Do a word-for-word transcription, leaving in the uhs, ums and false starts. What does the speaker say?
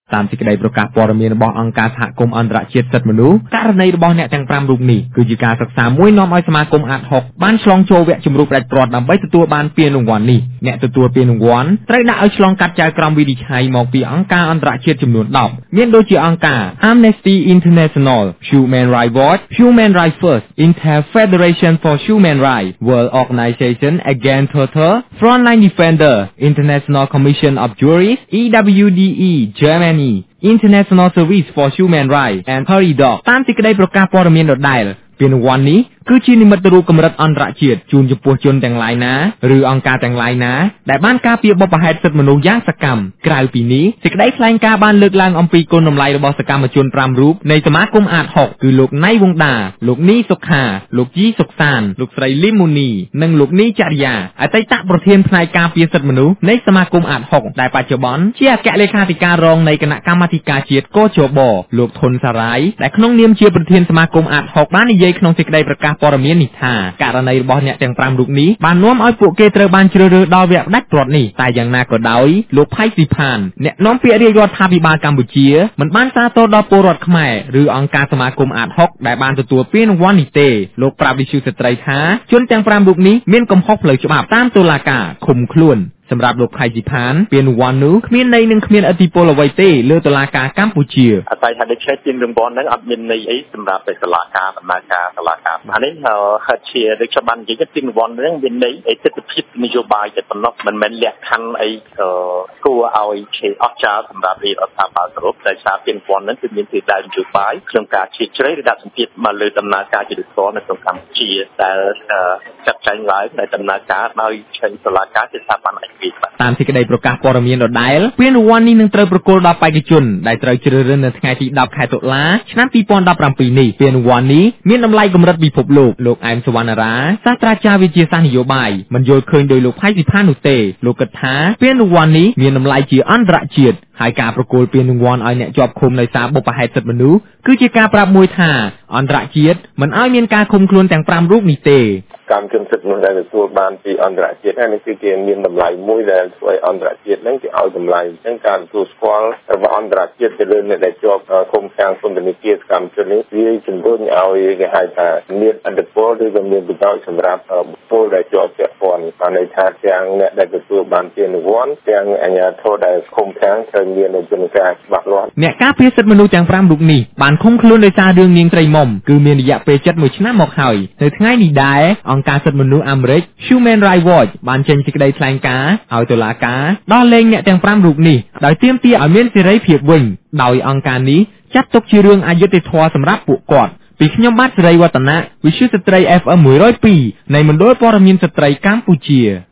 តាមសេចក្តីប្រកាសព័ត៌មានរបស់អង្គការសហគមន៍អន្តរជាតិសិទ្ធិមនុស្សករណីរបស់អ្នកទាំង5រូបនេះគឺជាការសិក្សាមួយនាំឲ្យសមាគមអាតហុកបានឆ្លងចូលវគ្គជំរុញផ្ដាច់ព្រាត់ដើម្បីទទួលបានពានរង្វាន់នេះអ្នកទទួលពានរង្វាន់ត្រូវដាក់ឲ្យឆ្លងកាត់ចៅក្រមវិនិច្ឆ័យមកពីអង្គការអន្តរជាតិចំនួនដប់មានដូចជាអង្គការ Amnesty International, Human Rights Watch, Human Rights First, Inter-Federation for Human Rights, World Organization Against Torture, Frontline Defender, International Commission of Jurists, E W D E, Germany, International Service for Human Rights, and Peridot តាមសេចក្តីប្រកាសព័ត៌មានដដែលពានរង្វាន់នេះគឺជានិមិត្តរូបកម្រិតអន្តរជាតិជូនចំពោះជនទាំងឡាយណាឬអង្គការទាំងឡាយណាដែលបានការពារបបផែនសិទ្ធិមនុស្សយ៉ាងសកម្មក្រៅពីនេះសេចក្តីថ្លែងការណ៍បានលើកឡើងអំពីគុណតម្លៃរបស់សកម្មជន5រូបនៃសមាគមអាតហុកគឺលោកណៃវង្សដាលោកនីសុខាលោកជីសុកសានលោកស្រីលីមូនីនិងលោកនីចរិយាអតីតប្រធានផ្នែកការពារសិទ្ធិមនុស្សនៃសមាគមអាតហុកដែលបច្ចុប្បន្នជាអគ្គលេខាធិការរងនៃគណៈកម្មាធិការជាតិកជបលោកធុនសារាយដែលក្នុងនាមជាប្រធានសមាគមអាតហុកបាននិយាយក្នុងសេចក្តីប្រកាសព័ត៌មាននេះថាករណីរបស់អ្នកទាំង5រូបនេះបាននាំឲ្យពួកគេត្រូវបានជ្រើសរើសដល់វគ្គផ្ដាច់ព្រាត់នេះតែយ៉ាងណាក៏ដោយលោកផៃស៊ីផានអ្នកនាំពាក្យរាជរដ្ឋាភិបាលកម្ពុជាមិនបានសាទរដល់ពលរដ្ឋខ្មែរឬអង្គការសមាគមអាតហុកដែលបានទទួលពានរង្វាន់នេះទេលោកប្រាប់វិទ្យុស្ត្រីថាជនទាំង5រូបនេះមានកំហុសផ្លូវច្បាប់តាមតុលាការឃុំខ្លួនសម្រាប់លោកផៃស៊ីផានពានរង្វាន់នោះគ្មានន័យនិងគ្មានឥទ្ធិពលអ្វីទេលើតុលាការកម្ពុជាអតីតហេតុដូច្នេះពានរង្វាន់ហ្នឹងអត់មានន័យអីសម្រាប់តុលាការដំណើរការតុលាការអានេះហេតុជាដូចខ្ញុំបាននិយាយពានរង្វាន់ហ្នឹងមានន័យអេទិដ្ឋភាពនយោបាយតែប៉ុណ្ណោះមិនមែនលក្ខខណ្ឌអីគួរឲ្យជាអស្ចារ្យសម្រាប់រាជរដ្ឋាភិបាលសរុបតែសារពានរង្វាន់ហ្នឹងគឺមានពីដើមនយោបាយក្នុងការជ្រៀតជ្រែកឬដាក់សម្ពាធមកលើដំណើរការយុត្តិធម៌នៅក្នុងកម្ពុជាដែលចាត់ចែងឡើងដែលដំណើរការដោយឆេងតុលាការជាស្ថាប័នឯករាជ្យតាមសេចក្តីប្រកាសព័ត៌មានដដែលពានរង្វាន់នេះនឹងត្រូវប្រគល់ដល់បេក្ខជនដែលត្រូវជ្រើសរើសនៅថ្ងៃទីដប់ខែតុលាឆ្នាំពីរពាន់ដប់ប្រាំពីរនេះពានរង្វាន់នេះមានតម្លៃកម្រិតពិភពលោកលោកអែមសវណ្ណារាសាស្ត្រាចារ្យវិទ្យាសាស្ត្រនយោបាយមិនយល់ឃើញដោយលោកផៃស៊ីផាននោះទេលោកគិតថាពានរង្វាន់នេះមានតម្លៃជាអន្តរជាតិហើយការប្រគល់ពានរង្វាន់ឲ្យអ្នកជាប់ឃុំដោយសារបបផែនសិទ្ធិមនុស្សគឺជាការប្រាប់មួយថាអន្តរជាតិមិនឲ្យមានការឃុំខ្លួនទាំង5រូបនេះទេកម្មជនសិទ្ធិមនុស្សដែលទទួលបានពីអន្តរជាតិហើយនេះគឺជាមានតម្លៃមួយដែលធ្វើឲ្យអន្តរជាតិហ្នឹងគេឲ្យតម្លៃអញ្ចឹងការទទួលស្គាល់របស់អន្តរជាតិទៅលើអ្នកដែលជាប់ឃុំខាងពន្ធនាគារសកម្មជននេះវាជំរុញឲ្យគេហៅថាមានអន្តពលឬក៏មានប្រយោជន៍សម្រាប់បុគ្គលដែលជាប់ពាក់ព័ន្ធបានន័យថាទាំងអ្នកដែលទទួលបានពានរង្វាន់ទាំងអាជ្ញាធរដែលឃុំខាងត្រូវមាននូវជំនឿច្បាស់លាស់អ្នកការពារសិទ្ធិមនុស្សទាំង5រូបនេះបានឃុំខ្លួនដោយសាររឿងនាងត្រីមុំគឺមានរយៈពេលជិតមួយឆ្នាំមកហើយនៅថ្ងៃនេះដែរអង្គការសិទ្ធិមនុស្សអាមេរិក Human Rights Watch បានចេញសេចក្តីថ្លែងការណ៍ឲ្យតុលាការដោះលែងអ្នកទាំង5រូបនេះដោយទាមទារឲ្យមានសេរីភាពវិញដោយអង្គការនេះចាត់ទុកជារឿងអយុត្តិធម៌សម្រាប់ពួកគាត់ពីខ្ញុំបាទសេរីវឌ្ឍនៈវិទ្យុស្ត្រី F M មួយរយពីរនៃមណ្ឌលព័ត៌មានស្ត្រីកម្ពុជា